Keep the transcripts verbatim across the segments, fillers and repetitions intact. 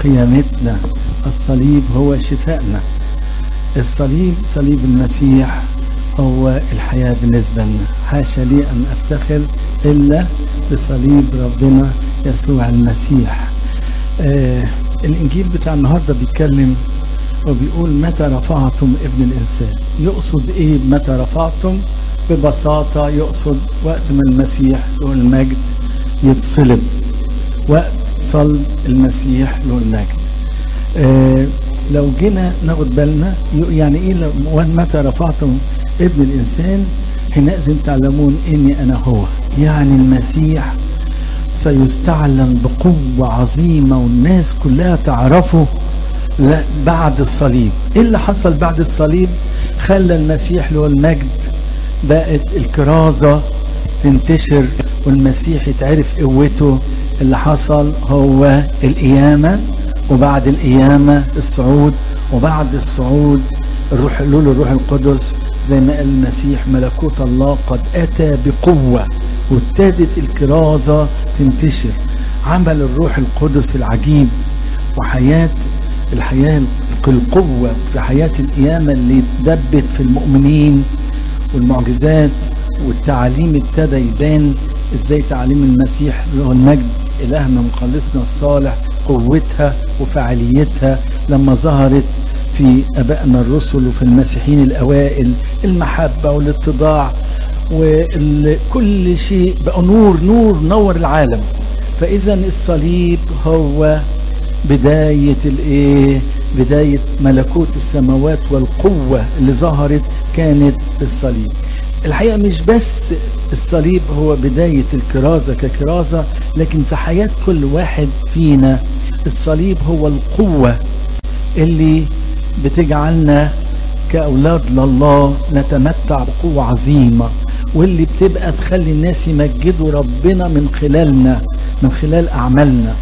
قيامتنا، الصليب هو شفائنا، الصليب صليب المسيح هو الحياة بالنسبة لنا. حاشا لي أن أفتخر إلا بصليب ربنا يسوع المسيح. آه الإنجيل بتاع النهاردة بيتكلم وبيقول متى رفعتم ابن الإنسان. يقصد إيه متى رفعتم؟ ببساطة يقصد وقت ما المسيح له المجد يتصلب، وقت صلب المسيح له المجد. آه لو جينا ناخد بالنا يعني إيه متى رفعتم ابن الإنسان حينئذ تعلمون إني أنا هو. يعني المسيح سيستعلن بقوة عظيمة والناس كلها تعرفه بعد الصليب. إيه اللي حصل بعد الصليب؟ خلى المسيح له المجد بقت الكرازة تنتشر والمسيح يتعرف قوته. اللي حصل هو القيامة، وبعد القيامة الصعود، وبعد الصعود الروح له الروح القدس. زي ما قال المسيح ملكوت الله قد أتى بقوة، وابتدت الكرازة تنتشر. عمل الروح القدس العجيب وحياة الحياة القوة في حياة القيامة اللي تدبت في المؤمنين، والمعجزات والتعاليم ابتدى يبان ازاي تعاليم المسيح له المجد إلهنا مخلصنا الصالح قوتها وفعاليتها لما ظهرت في أبائنا الرسل وفي المسيحيين الأوائل. المحبة والاتضاع وكل شيء بقى نور نور نور العالم. فإذا الصليب هو بداية الايه؟ بداية ملكوت السماوات والقوة اللي ظهرت كانت الصليب. الحقيقة مش بس الصليب هو بداية الكرازة ككرازة، لكن في حياة كل واحد فينا الصليب هو القوة اللي بتجعلنا كأولاد لله نتمتع بقوة عظيمة، واللي بتبقى تخلي الناس يمجدوا ربنا من خلالنا، من خلال أعمالنا.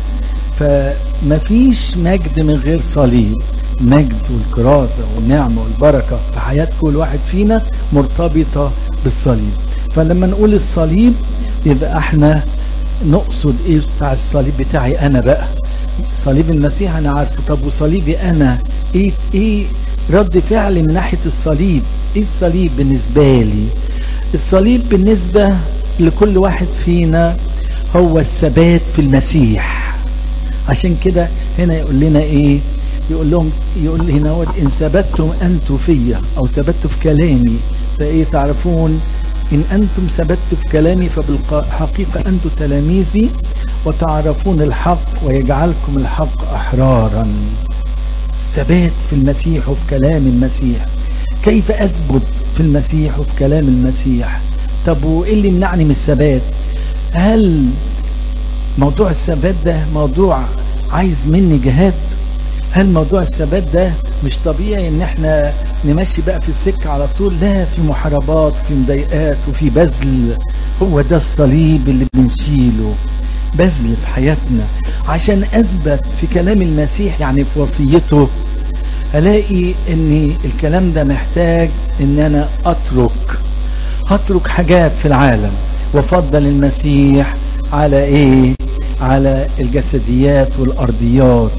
فمفيش مجد من غير صليب. مجد والكرازة والنعمة والبركة في حياة كل واحد فينا مرتبطة بالصليب. فلما نقول الصليب يبقى احنا نقصد ايه بتاع الصليب بتاعي انا بقى؟ صليب المسيح انا عارفه، طب وصليبي انا ايه؟ ايه رد فعل من ناحية الصليب؟ ايه الصليب بالنسبة لي؟ الصليب بالنسبة لكل واحد فينا هو الثبات في المسيح. عشان كده هنا يقول لنا ايه؟ يقول لهم يقول هنا ان ثبتتم انتم فيا او ثبتوا في كلامي فايه تعرفون ان انتم ثبتوا في كلامي فبالحقيقة انتم تلاميذي وتعرفون الحق ويجعلكم الحق احرارا. الثبات في المسيح وفي كلام المسيح. كيف اثبت في المسيح وفي كلام المسيح؟ طب وايه اللي يمنعني من الثبات؟ هل موضوع الثبات ده موضوع عايز مني جهاد؟ هل موضوع الثبات ده مش طبيعي ان احنا نمشي بقى في السكة على طول؟ لا، في محاربات وفي مضايقات وفي بذل. هو ده الصليب اللي بنشيله، بذل في حياتنا عشان اثبت في كلام المسيح، يعني في وصيته. الاقي ان الكلام ده محتاج ان انا اترك هترك حاجات في العالم وافضل المسيح على ايه؟ على الجسديات والارضيات.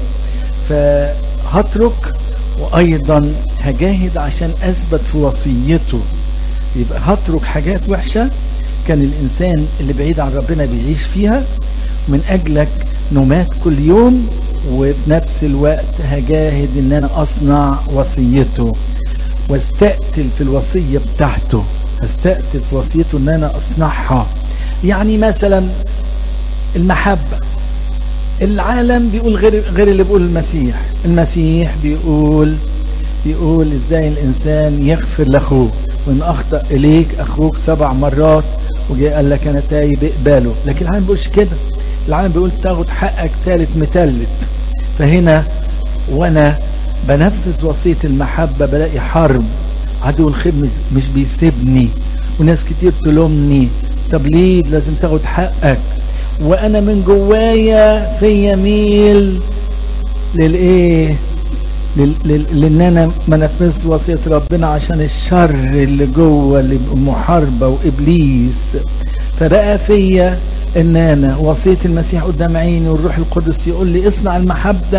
فهترك وايضا هجاهد عشان اثبت في وصيته. يبقى هترك حاجات وحشة كان الانسان اللي بعيد عن ربنا بيعيش فيها، من اجلك نمات كل يوم، وبنفس الوقت هجاهد ان انا اصنع وصيته واستقتل في الوصية بتاعته. استقتل في وصيته ان انا اصنعها. يعني مثلا المحبة، العالم بيقول غير غير اللي بيقول المسيح. المسيح بيقول بيقول ازاي الانسان يغفر لاخوه، وان اخطأ اليك اخوك سبع مرات وجاء قال لك انا تايب اقبله. لكن العالم بيقولش كده. العالم بيقول تاخد حقك ثالث متلت. فهنا وانا بنفذ وصية المحبة بلاقي حرب. عدو الخير مش بيسيبني، وناس كتير تلومني. طب ليه لازم تاخد حقك؟ وانا من جوايا في يميل للايه؟ لان انا ما نفذ وصية ربنا عشان الشر اللي جوه، اللي محاربة وابليس. فبقى فيا ان انا وصية المسيح قدام عيني، والروح القدس يقول لي اصنع المحبة،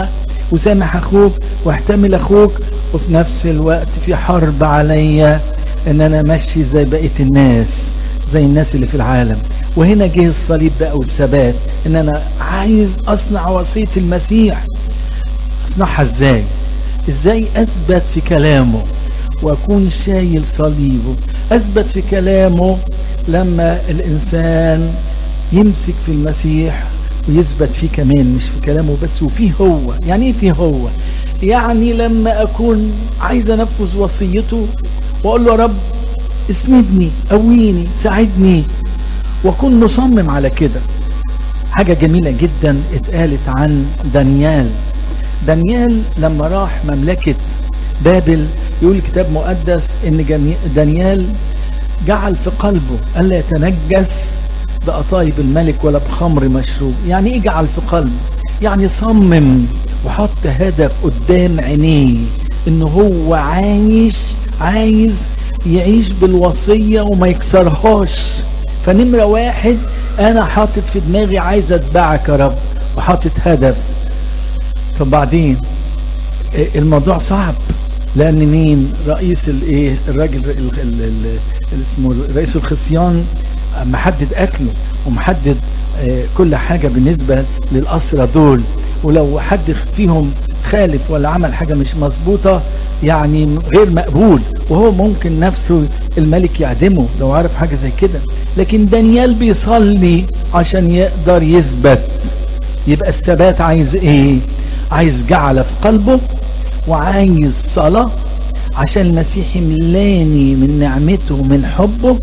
وسامح اخوك واحتمل اخوك، وفي نفس الوقت في حرب عليا ان انا ماشي زي بقية الناس، زي الناس اللي في العالم. وهنا جه الصليب بقى والثبات، ان انا عايز اصنع وصية المسيح. اصنعها ازاي؟ ازاي اثبت في كلامه واكون شايل صليبه؟ اثبت في كلامه لما الانسان يمسك في المسيح ويثبت فيه كمان، مش في كلامه بس، وفيه هو. يعني ايه فيه هو؟ يعني لما اكون عايز انفذ وصيته واقول له يا رب اسندني، قويني، ساعدني، واكون مصمم على كده. حاجة جميلة جدا اتقالت عن دانيال. دانيال لما راح مملكة بابل، يقول الكتاب مقدس ان دانيال جعل في قلبه ألا يتنجس بقطايب الملك ولا بخمر مشروب. يعني ايه جعل في قلبه؟ يعني صمم وحط هدف قدام عينيه ان هو عايش عايز يعيش بالوصية وما يكسرهاش. فنمرة واحد انا حاطط في دماغي عايز اتبعك يا رب، وحاطط هدف. طب بعدين الموضوع صعب، لان مين رئيس الايه الراجل اللي اسمه رئيس الخصيان محدد اكله ومحدد كل حاجة بالنسبة للأسرة دول، ولو حد فيهم خالف ولا عمل حاجة مش مظبوطة يعني غير مقبول، وهو ممكن نفسه الملك يعدمه لو عارف حاجة زي كده. لكن دانيال بيصلي عشان يقدر يثبت. يبقى الثبات عايز ايه؟ عايز جعل في قلبه، وعايز صلاة عشان المسيح يملاني من نعمته ومن حبه،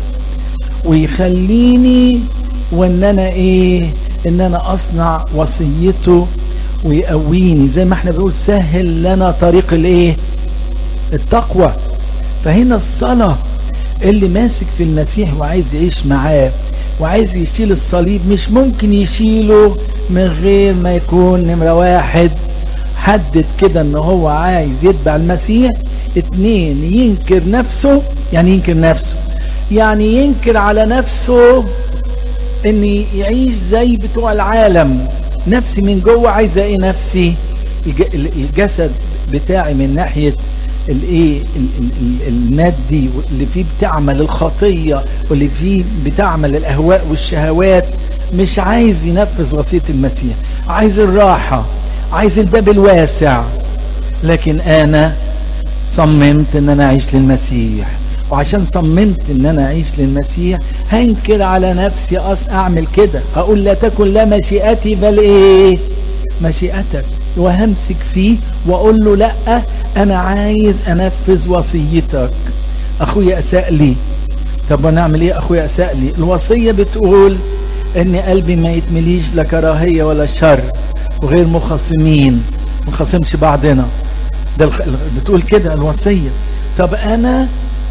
ويخليني وان انا ايه ان انا اصنع وصيته ويقويني. زي ما احنا بنقول سهل لنا طريق الايه التقوى. فهنا الصلاة اللي ماسك في المسيح وعايز يعيش معاه وعايز يشيل الصليب مش ممكن يشيله من غير ما يكون نمرة واحد حدد كده ان هو عايز يتبع المسيح. اتنين ينكر نفسه. يعني ينكر نفسه يعني ينكر على نفسه ان يعيش زي بتوع العالم. نفسي من جوه عايزه ايه؟ نفسي الجسد بتاعي من ناحيه الايه المادي اللي فيه بتعمل الخطيه واللي فيه بتعمل الاهواء والشهوات، مش عايز ينفذ وصيه المسيح، عايز الراحه، عايز الباب الواسع. لكن انا صممت ان انا اعيش للمسيح، وعشان صممت ان انا اعيش للمسيح هنكر على نفسي أص اعمل كده. هقول لا تكن لا مشيئتي بل ايه مشيئتك، وهمسك فيه واقول له لا انا عايز انفذ وصيتك. اخويا اساء لي، طب ونعمل ايه؟ اخويا اساء لي، الوصية بتقول ان قلبي ما يتمليش لا كراهية ولا شر، وغير مخاصمين، ما نخاصمش بعضنا. ده بتقول كده الوصية. طب انا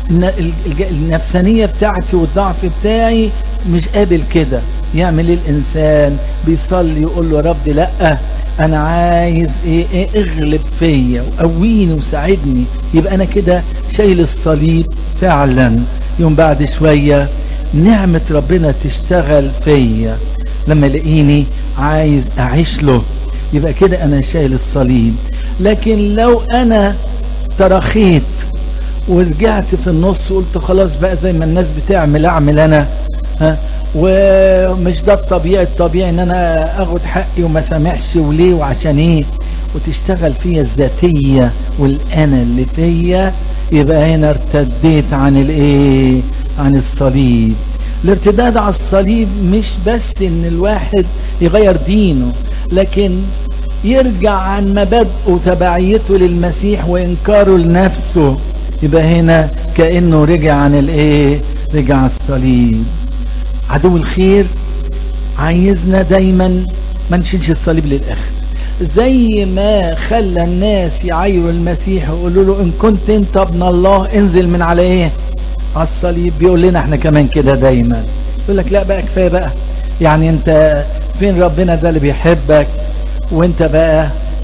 النفسانية بتاعتي والضعف بتاعي مش قابل كده. يعمل ايه الانسان؟ بيصلي يقول له يا رب لا انا عايز ايه, إيه اغلب فيا وقويني وساعدني. يبقى انا كده شايل الصليب فعلا. يوم بعد شوية نعمة ربنا تشتغل فيا لما يلاقيني عايز اعيش له، يبقى كده انا شايل الصليب. لكن لو انا ترخيت ورجعت في النص وقلت خلاص بقى زي ما الناس بتعمل اعمل انا، ها، ومش ده الطبيعي، الطبيعي ان انا اخد حقي وما سامحش، وليه وعشان ايه، وتشتغل فيا الذاتية والانا اللي فيا، يبقى هنا ارتديت عن الايه عن الصليب. الارتداد على الصليب مش بس ان الواحد يغير دينه، لكن يرجع عن مبادئه وتبعيته للمسيح وانكاره لنفسه. يبقى هنا كأنه رجع عن الايه رجع الصليب. عدو الخير عايزنا دايما ما نشيلش الصليب للاخر، زي ما خلى الناس يعايروا المسيح ويقولوا له ان كنت انت ابن الله انزل من على ايه على الصليب. بيقول لنا احنا كمان كده دايما، يقول لك لا بقى كفايه بقى، يعني انت فين ربنا ده اللي بيحبك وانت بقى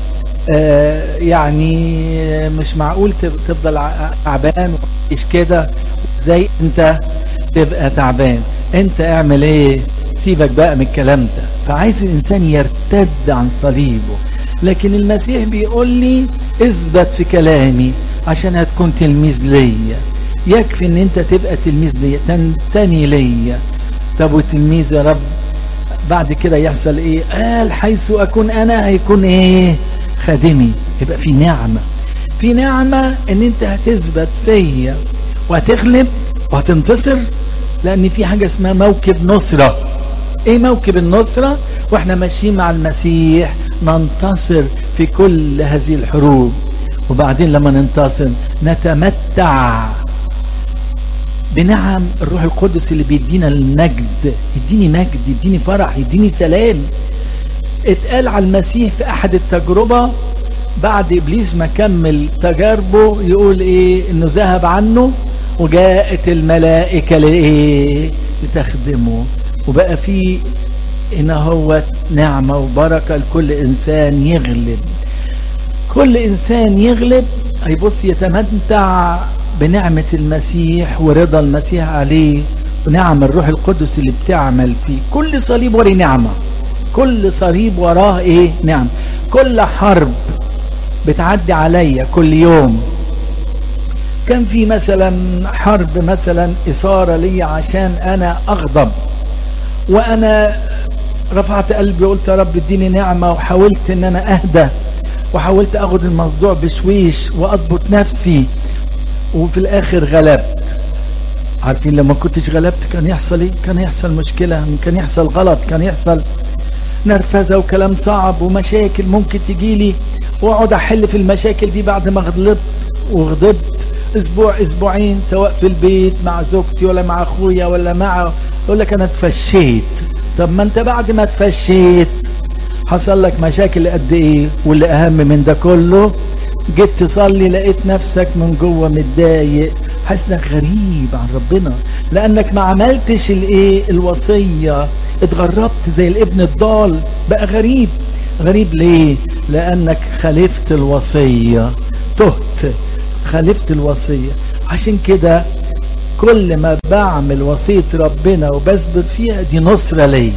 آه يعني مش معقول تفضل تعبان وإيش كده، زي انت تبقى تعبان، انت اعمل ايه، سيبك بقى من الكلام ده. فعايز الانسان يرتد عن صليبه، لكن المسيح بيقول لي اثبت في كلامي عشان هتكون تلميذ ليا. يكفي ان انت تبقى تلميذ ليا، تنتمي ليا. طب وتلميذ يا رب بعد كده يحصل ايه؟ قال حيث اكون انا هيكون ايه؟ خادمي. يبقى في نعمة، في نعمة ان انت هتثبت فيا وهتغلب وهتنتصر، لان في حاجة اسمها موكب نصرة. ايه موكب النصرة؟ واحنا ماشيين مع المسيح ننتصر في كل هذه الحروب. وبعدين لما ننتصر نتمتع بنعم الروح القدس اللي بيدينا المجد، يديني مجد، يديني فرح، يديني سلام. اتقال على المسيح في احد التجربة بعد ابليس ما كمل تجاربه يقول ايه؟ انه ذهب عنه وجاءت الملائكة لايه؟ لتخدمه. وبقى في ان هو نعمة وبركة لكل انسان يغلب. كل انسان يغلب هيبص يتمتع بنعمة المسيح ورضا المسيح عليه ونعم الروح القدس اللي بتعمل فيه. كل صليب وراه نعمة، كل صليب وراه ايه؟ نعم. كل حرب بتعدي عليا كل يوم، كان في مثلا حرب مثلا إثارة لي عشان انا اغضب، وانا رفعت قلبي وقلت يا رب اديني نعمة، وحاولت ان انا اهدى، وحاولت اخد الموضوع بشويش واضبط نفسي، وفي الاخر غلبت. عارفين لما كنتش غلبت كان يحصل ايه؟ كان يحصل مشكلة، كان يحصل غلط، كان يحصل نرفزة وكلام صعب ومشاكل ممكن تجيلي، واقعد احل في المشاكل دي بعد ما غلبت وغضبت اسبوع اسبوعين، سواء في البيت مع زوجتي ولا مع اخويا ولا مع، يقول لك انا اتفشيت. طب ما انت بعد ما اتفشيت حصل لك مشاكل قد ايه؟ واللي اهم من ده كله جيت تصلي لقيت نفسك من جوه متضايق، حاسس انك غريب عن ربنا، لانك ما عملتش الايه؟ الوصيه. اتغربت زي الابن الضال، بقى غريب. غريب ليه؟ لانك خالفت الوصيه، تهت، خالفت الوصيه. عشان كده كل ما بعمل وصيه ربنا وبثبت فيها دي نصره ليا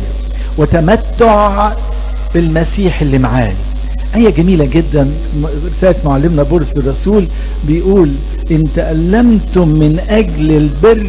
وتمتع بالمسيح اللي معايا. آية جميلة جدا رسالة معلمنا بولس الرسول بيقول إن تألمتم من أجل البر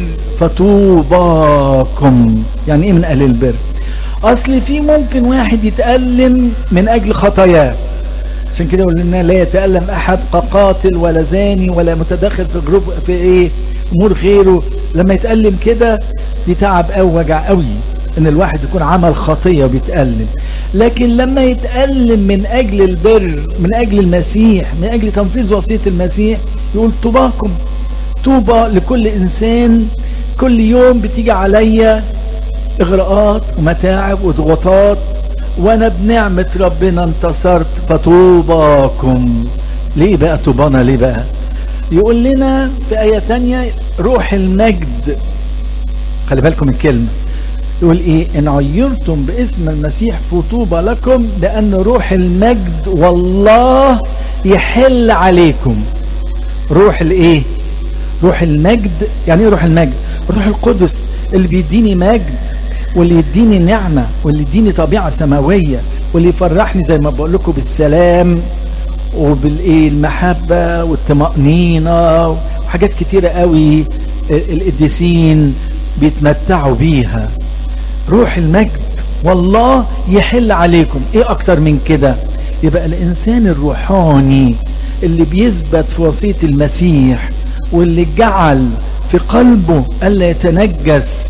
فطوباكم. يعني إيه من أجل البر؟ أصل في ممكن واحد يتألم من أجل خطاياه، عشان كده يقول لنا لا يتألم أحد كقاتل ولا زاني ولا متدخل في جروب في إيه أمور غيره. لما يتألم كده دي تعب أو وجع قوي إن الواحد يكون عمل خطية وبيتألم. لكن لما يتألم من أجل البر، من أجل المسيح، من أجل تنفيذ وصية المسيح، يقول طوباكم. طوبى لكل إنسان كل يوم بتيجي عليا إغراءات ومتاعب وضغوطات، وأنا بنعمة ربنا انتصرت، فطوباكم. ليه بقى طوبانا؟ ليه بقى؟ يقول لنا في آية تانية روح المجد. خلي بالكم الكلمة، يقول ايه؟ ان عيرتم باسم المسيح فطوبى لكم لان روح المجد والله يحل عليكم. روح الايه؟ روح المجد. يعني ايه روح المجد؟ الروح القدس اللي بيديني مجد، واللي يديني نعمة، واللي يديني طبيعة سماوية، واللي يفرحني زي ما بقول لكم بالسلام وبالايه؟ المحبة والطمأنينة وحاجات كتيرة قوي القديسين بيتمتعوا بيها. روح المجد والله يحل عليكم. ايه اكتر من كده؟ يبقى الانسان الروحاني اللي بيثبت في وصية المسيح، واللي جعل في قلبه الا يتنجس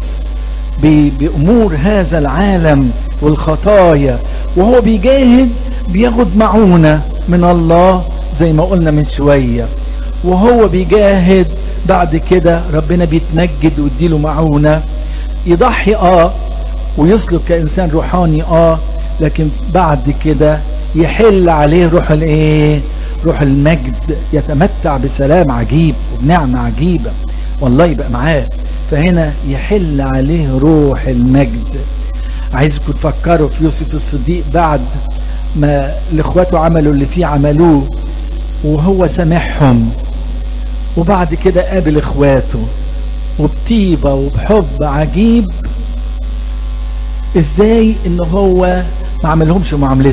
بامور هذا العالم والخطايا، وهو بيجاهد بياخد معونة من الله زي ما قلنا من شوية، وهو بيجاهد بعد كده ربنا بيتمجد ويديله معونة، يضحي اه ويسلك كإنسان روحاني اه، لكن بعد كده يحل عليه روح الايه؟ روح المجد، يتمتع بسلام عجيب وبنعمة عجيبة، والله يبقى معاه. فهنا يحل عليه روح المجد. عايزكم تفكروا في يوسف الصديق بعد ما الاخواته عملوا اللي فيه عملوه وهو سامحهم، وبعد كده قابل اخواته وبطيبة وبحب عجيب. ازاي ان هو ما عملهمش معاملته؟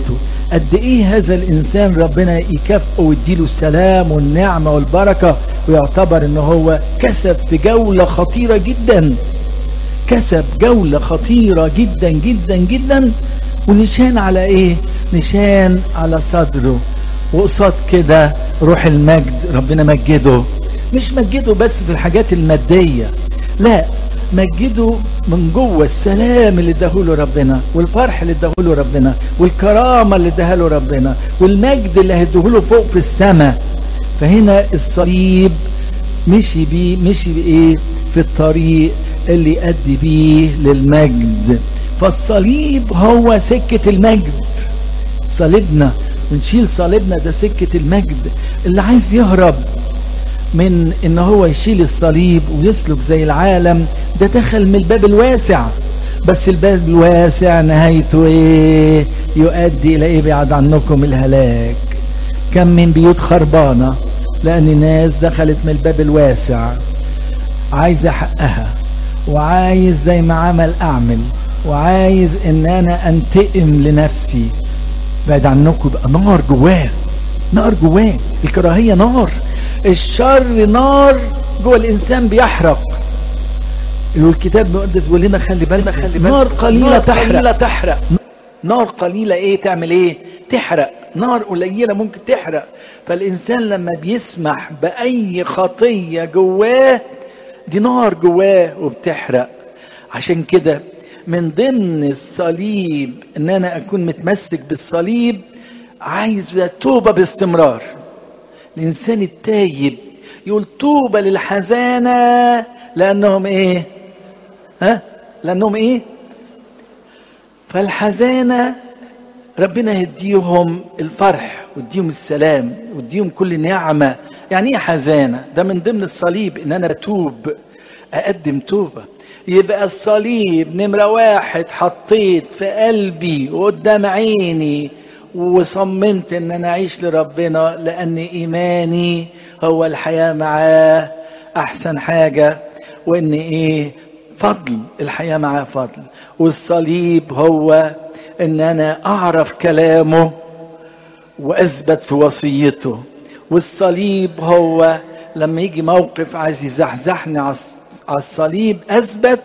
قد ايه هذا الانسان ربنا يكافئه ويديله السلام والنعمة والبركة، ويعتبر ان هو كسب في جولة خطيرة جدا، كسب جولة خطيرة جدا جدا جدا. ونشان على ايه؟ نشان على صدره. وقصاد كده روح المجد ربنا مجده، مش مجده بس في الحاجات المادية، لا، مجده من جوه السلام اللي اداهوله ربنا، والفرح اللي اداهوله ربنا، والكرامة اللي اداهاله ربنا، والمجد اللي هيديهوله فوق في السماء. فهنا الصليب مشي بيه، مشي بايه؟ في الطريق اللي يؤدي بيه للمجد. فالصليب هو سكة المجد. صليبنا ونشيل صليبنا ده سكة المجد. اللي عايز يهرب من ان هو يشيل الصليب ويسلك زي العالم ده دخل من الباب الواسع، بس الباب الواسع نهايته ايه؟ يؤدي الى ايه؟ بعد عنكم الهلاك. كم من بيوت خربانة لان الناس دخلت من الباب الواسع، عايزة حقها، وعايز زي ما عمل اعمل، وعايز ان انا انتقم لنفسي. بعد عنكم بقى نار جواه، نار جواه. الكراهية نار، الشر نار جوه الانسان بيحرق. الكتاب المقدس بيقول لنا خلي بالنا، خلي بالنا، نار قليلة نار تحرق. قليلة تحرق. نار قليلة ايه تعمل ايه؟ تحرق. نار قليلة ممكن تحرق. فالانسان لما بيسمح باي خطية جواه، دي نار جواه وبتحرق. عشان كده من ضمن الصليب ان انا اكون متمسك بالصليب، عايز توبة باستمرار. الانسان التايب يقول توبة للحزانة لانهم ايه؟ ها؟ لانهم ايه؟ فالحزانة ربنا يديهم الفرح ويديهم السلام ويديهم كل نعمة. يعني ايه حزانة؟ ده من ضمن الصليب ان انا بتوب، اقدم توبة. يبقى الصليب نمرة واحد حطيت في قلبي وقدام عيني، وصممت ان انا اعيش لربنا، لان ايماني هو الحياة معاه احسن حاجة، وان ايه؟ فضل الحياة معاه فضل. والصليب هو ان انا اعرف كلامه واثبت في وصيته. والصليب هو لما يجي موقف عايز يزحزحني على الصليب اثبت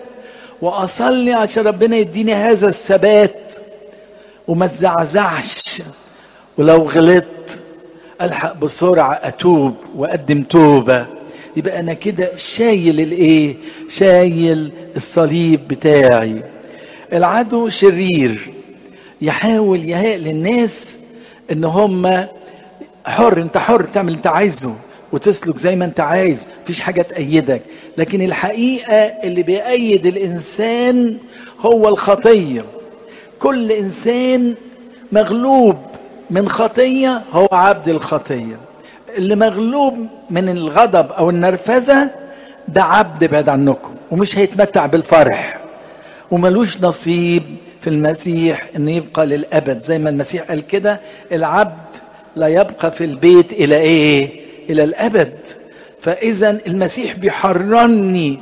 واصلي عشان ربنا يديني هذا الثبات وما تزعزعش. ولو غلطت الحق بسرعة اتوب واقدم توبة. يبقى انا كده شايل الايه؟ شايل الصليب بتاعي. العدو شرير، يحاول يهيئ للناس ان هم حر، انت حر تعمل انت عايزه وتسلك زي ما انت عايز، مفيش حاجة تأيدك. لكن الحقيقة اللي بيأيد الانسان هو الخطية. كل انسان مغلوب من خطية هو عبد الخطية. اللي مغلوب من الغضب او النرفزة ده عبد بعد عنكم، ومش هيتمتع بالفرح، وملوش نصيب في المسيح انه يبقى للابد. زي ما المسيح قال كده، العبد لا يبقى في البيت الى ايه؟ الى الابد. فاذا المسيح بيحررني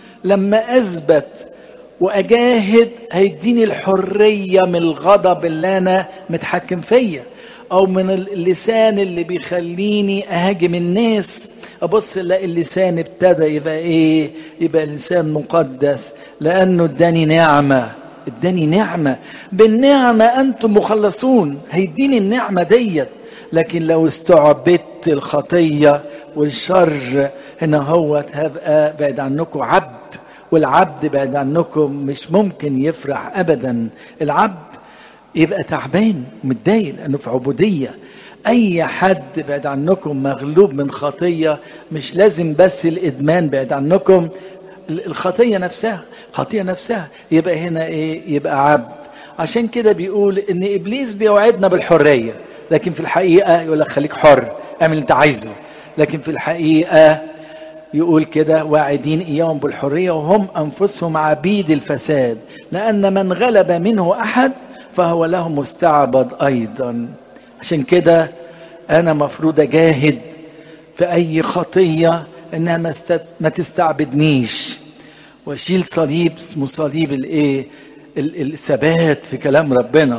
لما اثبت واجاهد، هيديني الحرية من الغضب اللي انا متحكم فيا، او من اللسان اللي بيخليني اهاجم الناس. ابص الاقي اللسان ابتدى يبقى ايه؟ يبقى لسان مقدس، لانه اداني نعمة، اداني نعمة. بالنعمة انتم مخلصون، هيديني النعمة ديت. لكن لو استعبدت الخطية والشر هنا هو هبقى بعد عنكم عبد. والعبد بعد عنكم مش ممكن يفرح ابدا. العبد يبقى تعبان متضايق لانه في عبودية. اي حد بعد عنكم مغلوب من خطية، مش لازم بس الادمان بعد عنكم، الخطية نفسها، خطية نفسها يبقى هنا ايه؟ يبقى عبد. عشان كده بيقول ان ابليس بيوعدنا بالحرية، لكن في الحقيقة يقول لك خليك حر اعمل انت عايزه. لكن في الحقيقة يقول كده واعدين اياهم بالحرية وهم انفسهم عبيد الفساد، لان من غلب منه احد فهو له مستعبد ايضا. عشان كده انا مفروض اجاهد في اي خطية انها ما, است... ما تستعبدنيش، واشيل صليب اسمه صليب الايه؟ الثبات في كلام ربنا،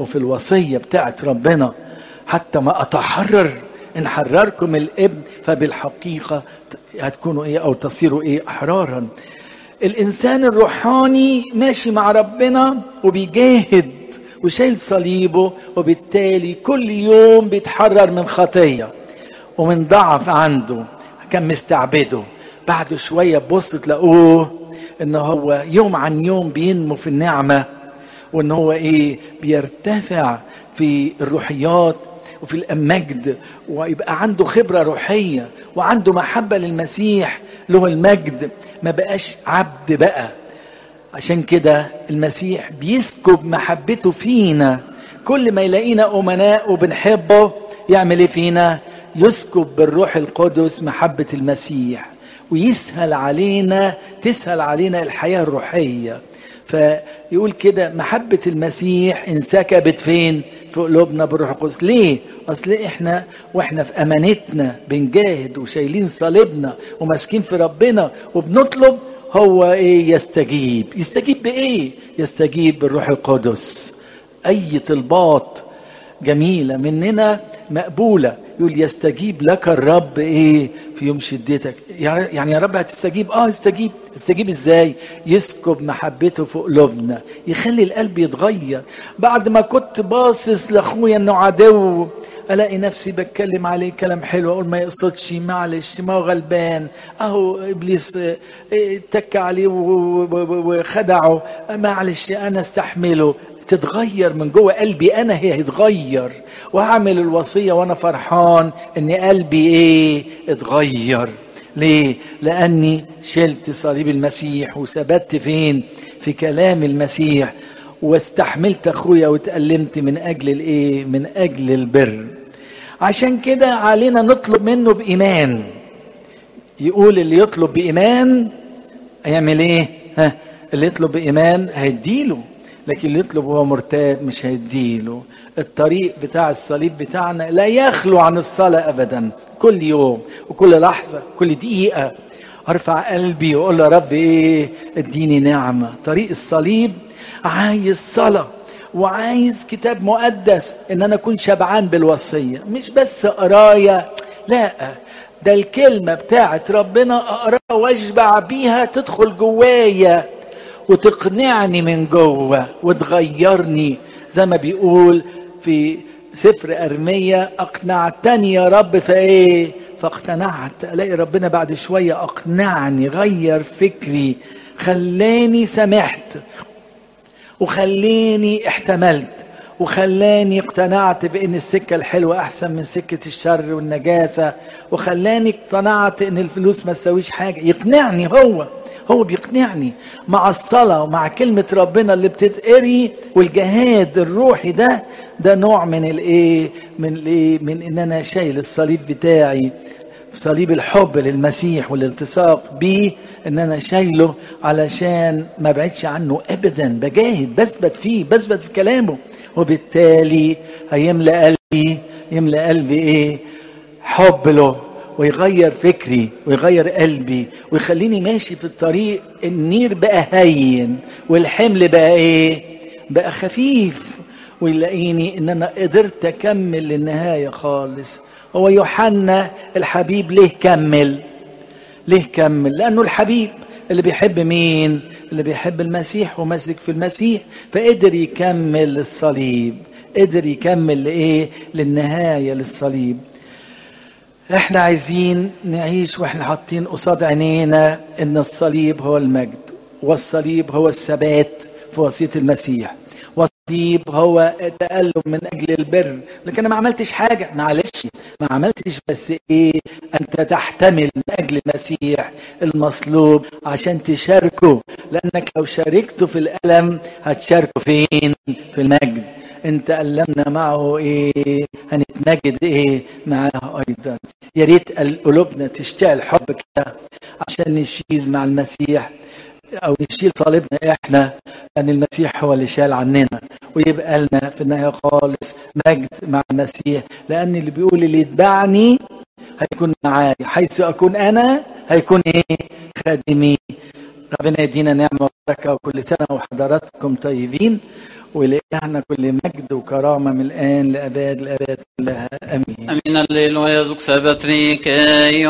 وفي الوصية بتاعت ربنا، حتى ما أتحرر إن حرركم الابن فبالحقيقة هتكونوا إيه أو تصيروا إيه أحرارا. الإنسان الروحاني ماشي مع ربنا وبيجاهد وشايل صليبه، وبالتالي كل يوم بيتحرر من خطية ومن ضعف عنده كان مستعبده. بعد شوية بصوا تلاقوه إن هو يوم عن يوم بينمو في النعمة، وإن هو إيه بيرتفع في الروحيات وفي المجد، ويبقى عنده خبرة روحية وعنده محبة للمسيح له المجد، ما بقاش عبد بقى. عشان كده المسيح بيسكب محبته فينا، كل ما يلاقينا أمناء وبنحبه يعمل ايه فينا؟ يسكب بالروح القدس محبة المسيح، ويسهل علينا تسهل علينا الحياة الروحية. فيقول كده محبة المسيح انسكبت فين؟ في قلوبنا بالروح القدس. ليه؟ اصل احنا واحنا في امانتنا بنجاهد وشايلين صليبنا وماسكين في ربنا وبنطلب، هو ايه؟ يستجيب. يستجيب بايه؟ يستجيب بالروح القدس. اي طلبات جميلة مننا مقبولة. يقول يستجيب لك الرب ايه في يوم شدتك. يعني يا رب هتستجيب؟ اه استجيب. استجيب ازاي؟ يسكب محبته في قلوبنا، يخلي القلب يتغير. بعد ما كنت باصص لاخويا انه عدو، الاقي نفسي بتكلم عليه كلام حلو، اقول ما يقصدش، معلش، ما هو غلبان، اهو ابليس اتك عليه وخدعه، معلش انا استحمله. تتغير من جوه قلبي انا، هي هيتغير، وهعمل الوصية وانا فرحان ان قلبي ايه؟ اتغير. ليه؟ لاني شلت صليب المسيح وثبت فين؟ في كلام المسيح، واستحملت اخويا وتألمت من اجل الايه؟ من اجل البر. عشان كده علينا نطلب منه بإيمان. يقول اللي يطلب بإيمان هيعمل ايه؟ ها، اللي يطلب بإيمان هيديله، لكن اللي يطلب وهو مرتاب مش هيديله. الطريق بتاع الصليب بتاعنا لا يخلو عن الصلاة أبدا، كل يوم وكل لحظة كل دقيقة أرفع قلبي وأقول يا رب إيه؟ اديني نعمة. طريق الصليب عايز صلاة وعايز كتاب مقدس، إن أنا أكون شبعان بالوصية، مش بس قراية، لا، ده الكلمة بتاعت ربنا أقراها واشبع بيها، تدخل جوايا وتقنعني من جوه وتغيرني. زي ما بيقول في سفر أرمية أقنعتني يا رب فإيه؟ فاقتنعت. ألاقي ربنا بعد شوية أقنعني، غير فكري، خلاني سمحت، وخلاني احتملت، وخلاني اقتنعت بأن السكة الحلوة أحسن من سكة الشر والنجاسة، وخلاني اقتنعت أن الفلوس ما تسويش حاجة. يقنعني هو هو بيقنعني مع الصلاة ومع كلمة ربنا اللي بتتقري، والجهاد الروحي ده ده نوع من الايه؟ من الايه؟ من ان انا شايل الصليب بتاعي، صليب الحب للمسيح والالتصاق بيه، ان انا شايله علشان ما بعدش عنه ابدا، بجاهد، بثبت فيه، بثبت في كلامه، وبالتالي هيملأ قلبي يملأ قلبي ايه؟ حب له، ويغير فكري ويغير قلبي ويخليني ماشي في الطريق. النير بقى هين والحمل بقى ايه؟ بقى خفيف، ويلاقيني ان انا قدرت اكمل للنهاية خالص. هو يوحنا الحبيب ليه كمل؟ ليه كمل؟ لانه الحبيب اللي بيحب مين؟ اللي بيحب المسيح وماسك في المسيح، فقدر يكمل الصليب، قدر يكمل لايه؟ للنهاية، للصليب. احنا عايزين نعيش واحنا حاطين قصاد عينينا ان الصليب هو المجد، والصليب هو الثبات في وصية المسيح، والصليب هو التألم من اجل البر. لكن انا ما عملتش حاجة، معلش ما عملتش، بس ايه؟ انت تحتمل من اجل المسيح المصلوب عشان تشاركه، لانك لو شاركته في الألم هتشاركه فين؟ في المجد. انت ألمنا معه ايه؟ هنتمجد ايه؟ معاه ايضا. يا ريت قلوبنا تشتعل حب كده عشان نشيل مع المسيح، او نشيل صليبنا احنا، لان المسيح هو اللي شال عننا، ويبقى لنا في النهايه خالص مجد مع المسيح. لان اللي بيقول اللي يتبعني هيكون معايا، حيث اكون انا هيكون ايه؟ خادمي. ربنا يدينا نعمه وبركه، وكل سنه وحضراتكم طيبين. ولإلهنا كل مجد وكرامة من الآن لأباد الآباد كلها. آمين. Amin alleluia, zuk sabatri, ke